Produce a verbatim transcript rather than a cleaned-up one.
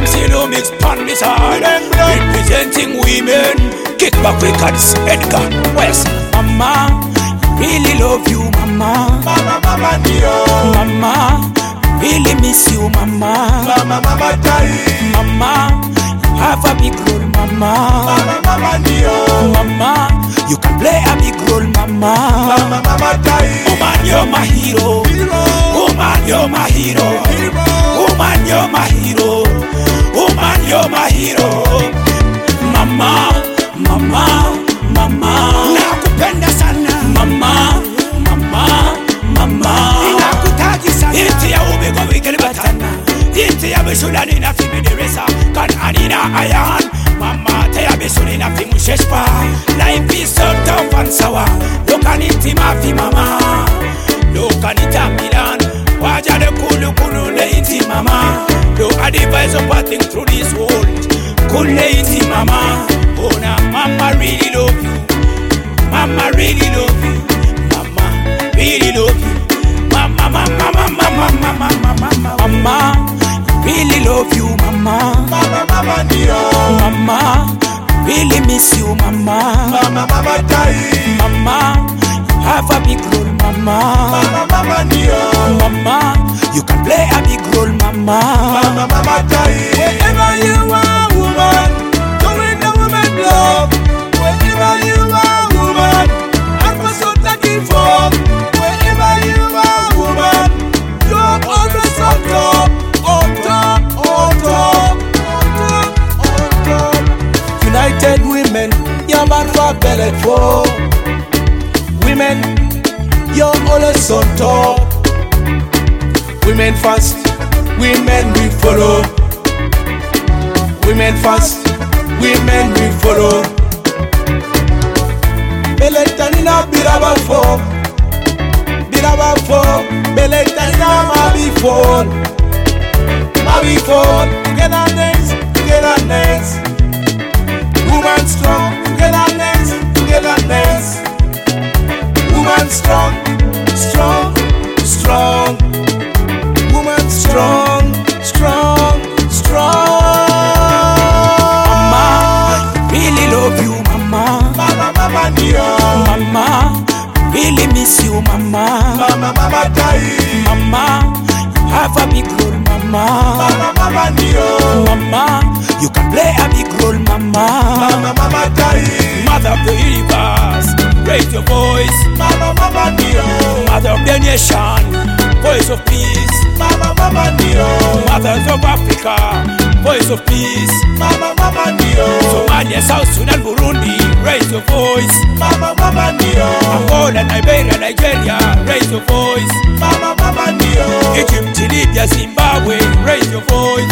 M C Lumix on the side, representing women. Kick back records, Edgar West. Mama, really love you, mama. Mama, mama, dear. Mama, really miss you, mama. Mama, mama, die. Mama, have a big role, mama. Mama, mama, dear. Mama, you can play a big role, mama. Mama, mama, die. Woman, you're my hero. Woman, you're my hero. Woman, you're my hero. Woman, you're my hero. Mama, mama, mama, nakupenda sana. Mama, mama, mama, nakutaji sana. Inti ya ubego wikeli batana. Inti ya bishulani na fimi deresa. Kan anina ayan. Mama te ya bishuli na fimu sheshpa. Life is so tough and sour. Lokan inti mafi mama. Lokan ita milan. Wajade kulu kulu le inti mama. Do advise of passing through this world. Kule inti mama. Oh na mama really love you. Mama really love you. Mama really love you. Mama, mama, mama, mama, mama, mama, mama, really love you, mama. Mama, mama, dear. Mama, really miss you, mama. Mama, mama, die. Mama, have a big role, mama. Mama, mama, dear. Mama, you can play a big role, mama. Mama, mama, die. Wherever you are, woman, doing the woman love. Wherever you are, woman, I'm so lucky for. Wherever you are, woman, you're always on top, on top, on top, on top, on top. United women, you're man for belly for. Women, you're always on top. Women first, women we follow. Women first, women we follow. Beletanina biraba fo, biraba fo. Beletanina mabi fo, mabi fo. Togetherness, togetherness. Woman strong, togetherness, togetherness. Woman strong, strong, strong. Woman strong, strong, strong. Mama, really love you, mama. Mama, mama, dear. Mama, really miss you, mama. Mama, mama, die. Mama, have a big role, mama. Mama, mama, dear. Mama, you can play a big role, mama. Mama, mama, die. Mother of the universe, raise your voice. Mama, mama, dear. Mother of the nation, voice of peace. Mama, mama, dear. Mothers of Africa, voice of peace. Mama, mama, dear. Somalia, South Sudan, Burundi, raise your voice. Mama, mama, dear. Angola, Liberia, Nigeria, raise your voice. Mama, mama, dear. Egypt, Libya, Zimbabwe, raise your voice.